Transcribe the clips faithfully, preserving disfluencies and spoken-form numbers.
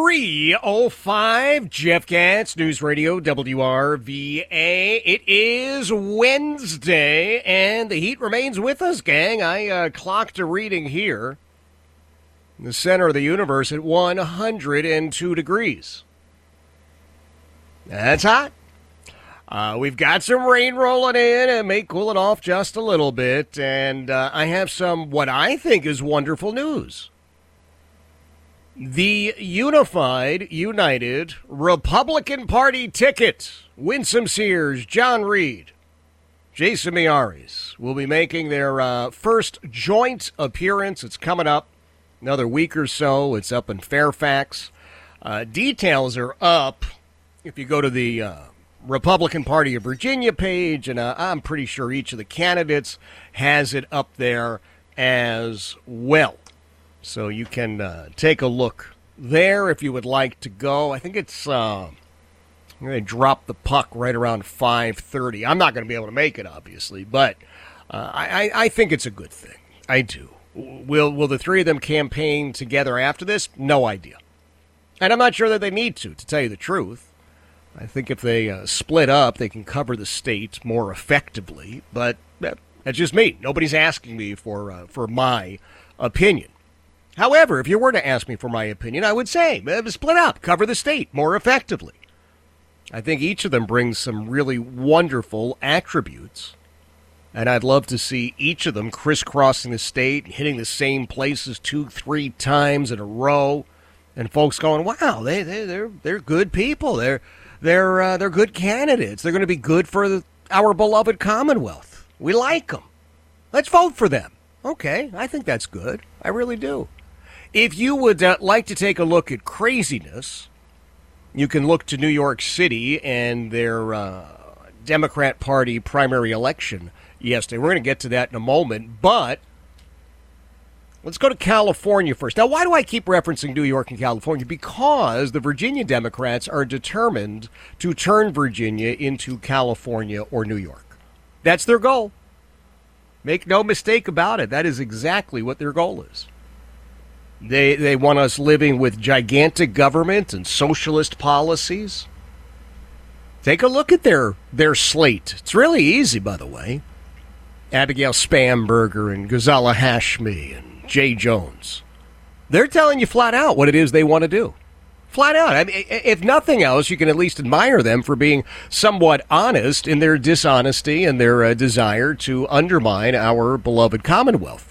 three oh five, Jeff Katz, News Radio W R V A. It is Wednesday, and the heat remains with us, gang. I uh, clocked a reading here in the center of the universe at one hundred two degrees. That's hot. Uh, we've got some rain rolling in and may cool it off just a little bit, and uh, I have some what I think is wonderful news. The unified, united Republican Party ticket, Winsome Sears, John Reed, Jason Miyares will be making their uh, first joint appearance. It's coming up another week or so. It's up in Fairfax. Uh, details are up if you go to the uh, Republican Party of Virginia page, and uh, I'm pretty sure each of the candidates has it up there as well. So you can uh, take a look there if you would like to go. I think it's, uh, I'm going to drop the puck right around five thirty. I'm not going to be able to make it, obviously, but uh, I, I think it's a good thing. I do. Will, will the three of them campaign together after this? No idea. And I'm not sure that they need to, to tell you the truth. I think if they uh, split up, they can cover the state more effectively, but uh, that's just me. Nobody's asking me for uh, for my opinion. However, if you were to ask me for my opinion, I would say uh, split up, cover the state more effectively. I think each of them brings some really wonderful attributes, and I'd love to see each of them crisscrossing the state, hitting the same places two, three times in a row, and folks going, "Wow, they they they're they're good people. They're they're uh, they're good candidates. They're going to be good for the, our beloved Commonwealth. We like them. Let's vote for them." Okay, I think that's good. I really do. If you would uh, like to take a look at craziness, you can look to New York City and their uh, Democrat Party primary election yesterday. We're going to get to that in a moment, but let's go to California first. Now, why do I keep referencing New York and California? Because the Virginia Democrats are determined to turn Virginia into California or New York. That's their goal. Make no mistake about it. That is exactly what their goal is. They they want us living with gigantic government and socialist policies. Take a look at their, their slate. It's really easy, by the way. Abigail Spanberger and Ghazala Hashmi and Jay Jones. They're telling you flat out what it is they want to do. Flat out. I mean, if nothing else, you can at least admire them for being somewhat honest in their dishonesty and their uh, desire to undermine our beloved Commonwealth.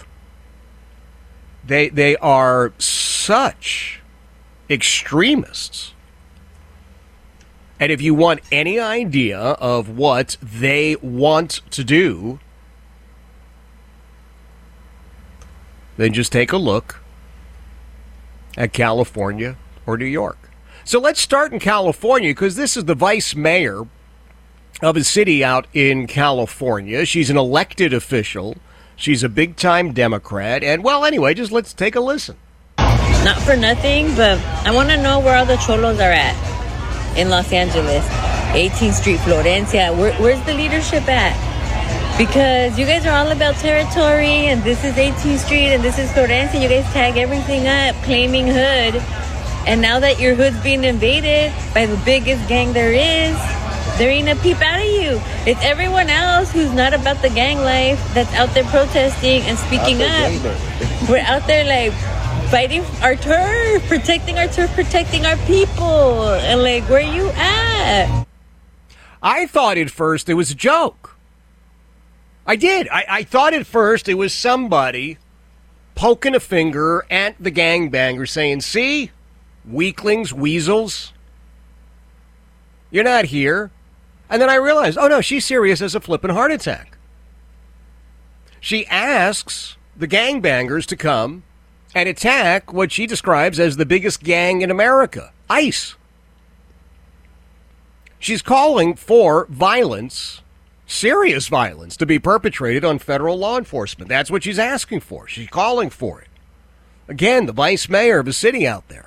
They they are such extremists. And if you want any idea of what they want to do, then just take a look at California or New York. So let's start in California, because this is the vice mayor of a city out in California. She's an elected official. She's a big-time Democrat. And, well, anyway, just let's take a listen. Not for nothing, but I want to know where all the cholos are at in Los Angeles. eighteenth Street, Florencia. Where, where's the leadership at? Because you guys are all about territory, and this is eighteenth Street, and this is Florencia. You guys tag everything up, claiming hood. And now that your hood's being invaded by the biggest gang there is, there ain't a peep out of you. It's everyone else who's not about the gang life that's out there protesting and speaking up. We're out there like fighting our turf, protecting our turf, protecting our people. And like, where you at? I thought at first it was a joke. I did. I, I thought at first it was somebody poking a finger at the gangbanger saying, "See, weaklings, weasels, you're not here." And then I realized, oh no, she's serious as a flippin' heart attack. She asks the gangbangers to come and attack what she describes as the biggest gang in America, ICE. She's calling for violence, serious violence, to be perpetrated on federal law enforcement. That's what she's asking for. She's calling for it. Again, the vice mayor of a city out there.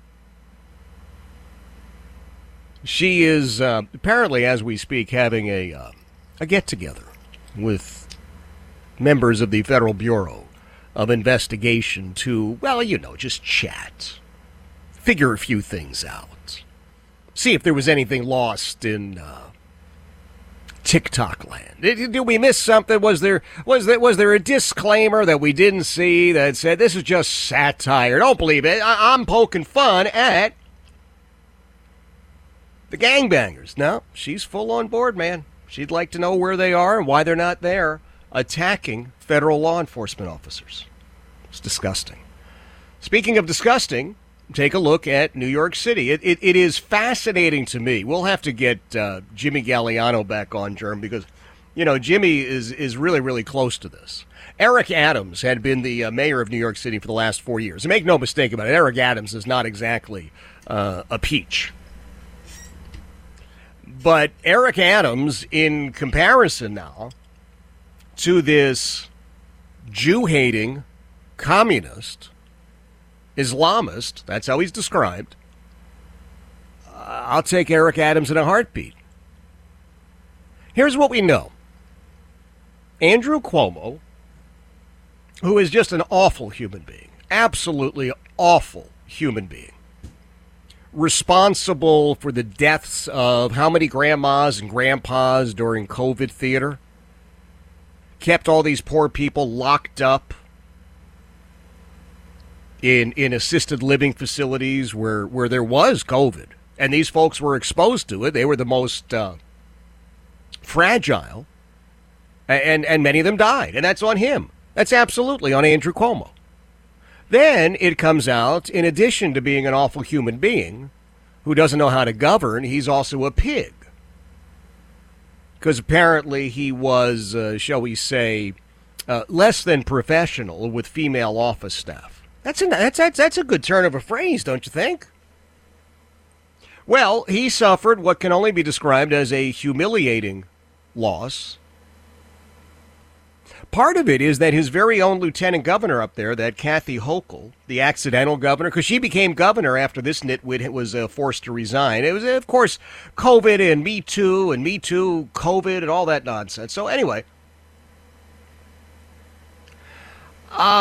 She is uh, apparently, as we speak, having a uh, a get-together with members of the Federal Bureau of Investigation to, well, you know, just chat. figure a few things out. See if there was anything lost in uh, TikTok land. Did, did we miss something? Was there was there was there a disclaimer that we didn't see that said this is just satire? Don't believe it. I, I'm poking fun at the gangbangers. No, she's full on board, man. She'd like to know where they are and why they're not there attacking federal law enforcement officers. It's disgusting. Speaking of disgusting, take a look at New York City. It, it, it is fascinating to me. We'll have to get uh, Jimmy Galliano back on, Germ, because, you know, Jimmy is, is really, really close to this. Eric Adams had been the uh, mayor of New York City for the last four years. And make no mistake about it, Eric Adams is not exactly uh, a peach. But Eric Adams, in comparison now to this Jew-hating communist, Islamist, that's how he's described, uh, I'll take Eric Adams in a heartbeat. Here's what we know. Andrew Cuomo, who is just an awful human being, absolutely awful human being, responsible for the deaths of how many grandmas and grandpas during COVID theater, kept all these poor people locked up in in assisted living facilities where, where there was COVID, and these folks were exposed to it. They were the most uh, fragile, and, and many of them died, and that's on him. That's absolutely on Andrew Cuomo. Then it comes out, in addition to being an awful human being who doesn't know how to govern, he's also a pig. Because apparently he was, uh, shall we say, uh, less than professional with female office staff. That's a, that's, that's, that's a good turn of a phrase, don't you think? Well, he suffered what can only be described as a humiliating loss. Part of it is that his very own lieutenant governor up there, that Kathy Hochul, the accidental governor, because she became governor after this nitwit was uh, forced to resign. It was, of course, COVID and Me Too and Me Too, COVID and all that nonsense. So anyway, uh,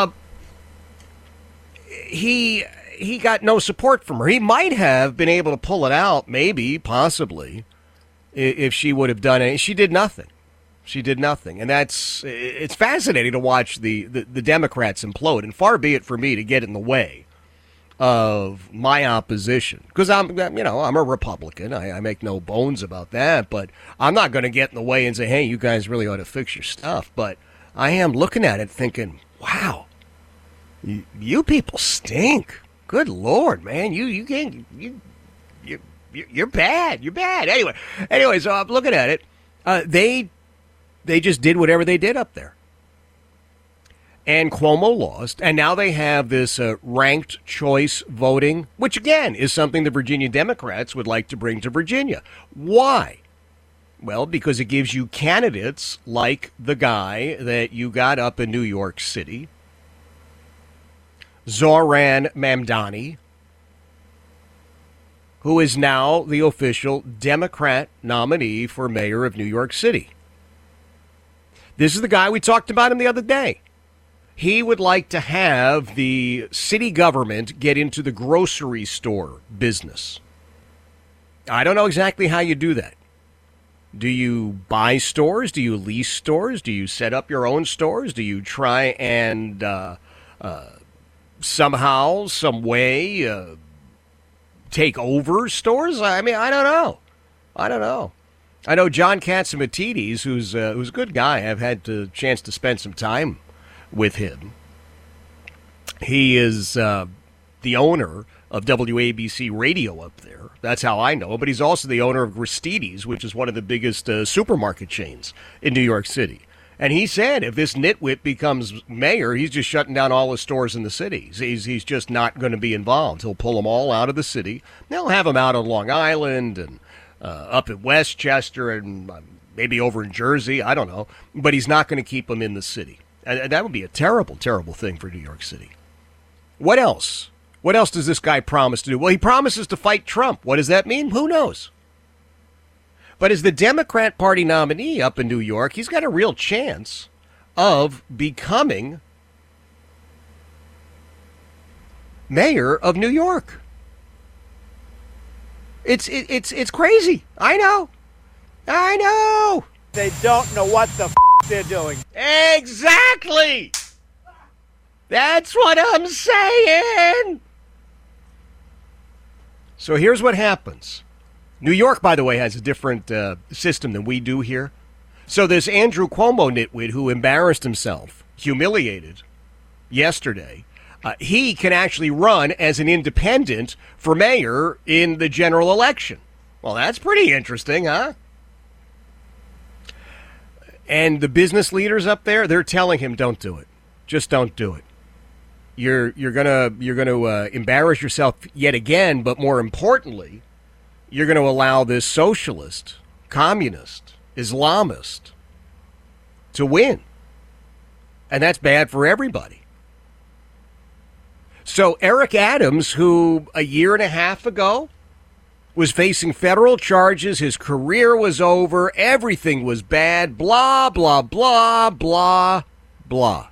he he got no support from her. He might have been able to pull it out, maybe, possibly, if she would have done it. She did nothing. She did nothing. And that's, it's fascinating to watch the, the, the Democrats implode. And far be it for me to get in the way of my opposition. Because I'm, you know, I'm a Republican. I, I make no bones about that. But I'm not going to get in the way and say, hey, you guys really ought to fix your stuff. But I am looking at it thinking, wow, you, you people stink. Good Lord, man. You, you can't, you, you, you're bad. You're bad. Anyway, anyway, so I'm looking at it. Uh, they, They just did whatever they did up there. And Cuomo lost. And now they have this uh, ranked choice voting, which, again, is something the Virginia Democrats would like to bring to Virginia. Why? Well, because it gives you candidates like the guy that you got up in New York City, Zohran Mamdani, who is now the official Democrat nominee for mayor of New York City. This is the guy, we talked about him the other day. He would like to have the city government get into the grocery store business. I don't know exactly how you do that. Do you buy stores? Do you lease stores? Do you set up your own stores? Do you try and uh, uh, somehow, some way, uh, take over stores? I mean, I don't know. I don't know. I know John Catsimatidis, who's, uh, who's a good guy. I've had the chance to spend some time with him. He is uh, the owner of W A B C Radio up there. That's how I know him. But he's also the owner of Gristedes, which is one of the biggest uh, supermarket chains in New York City. And he said if this nitwit becomes mayor, he's just shutting down all his stores in the city. He's, he's just not going to be involved. He'll pull them all out of the city. They'll have them out on Long Island and Uh, up at Westchester and uh, maybe over in Jersey, I don't know. But he's not going to keep them in the city. And, and that would be a terrible, terrible thing for New York City. What else? What else does this guy promise to do? Well, he promises to fight Trump. What does that mean? Who knows? But as the Democrat Party nominee up in New York, he's got a real chance of becoming mayor of New York. It's it, it's it's crazy. I know. I know. They don't know what the f*** they're doing. Exactly. That's what I'm saying. So here's what happens. New York, by the way, has a different uh, system than we do here. So this Andrew Cuomo nitwit who embarrassed himself, humiliated yesterday, uh, he can actually run as an independent for mayor in the general election. Well, that's pretty interesting, huh? And the business leaders up there, they're telling him, don't do it. Just don't do it. You're you're gonna you're gonna uh, embarrass yourself yet again, but more importantly, you're going to allow this socialist, communist, Islamist to win. And that's bad for everybody. So Eric Adams, who a year and a half ago was facing federal charges, his career was over, everything was bad, blah, blah, blah, blah, blah.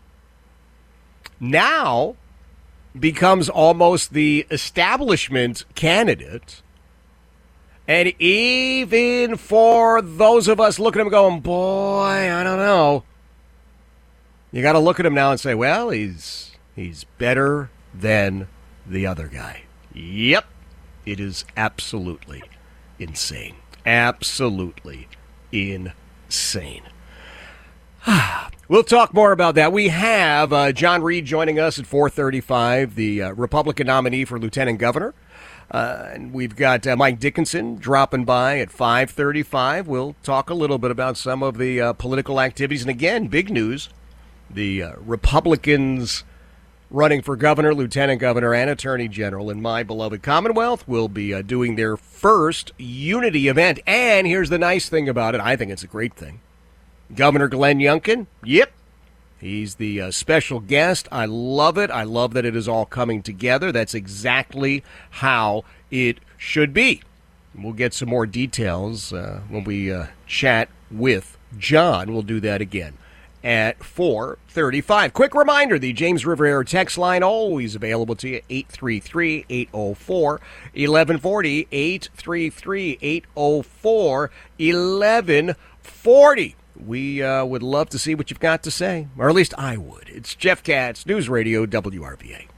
Now becomes almost the establishment candidate. And even for those of us looking at him going, boy, I don't know. You got to look at him now and say, well, he's he's better than the other guy. Yep. It is absolutely insane. Absolutely insane. We'll talk more about that. We have uh, John Reed joining us at four thirty-five, the uh, Republican nominee for lieutenant governor. Uh, and we've got uh, Mike Dickinson dropping by at five thirty-five. We'll talk a little bit about some of the uh, political activities. And again, big news, the uh, Republicans running for governor, lieutenant governor, and attorney general in my beloved Commonwealth will be uh, doing their first unity event. And here's the nice thing about it. I think it's a great thing. Governor Glenn Youngkin, yep, he's the uh, special guest. I love it. I love that it is all coming together. That's exactly how it should be. We'll get some more details uh, when we uh, chat with John. We'll do that again at four thirty-five. Quick reminder, the James River Air text line always available to you, eight three three, eight oh four, eleven forty, eight three three, eight oh four, eleven forty. We uh, would love to see what you've got to say, or at least I would. It's Jeff Katz, News Radio, W R V A.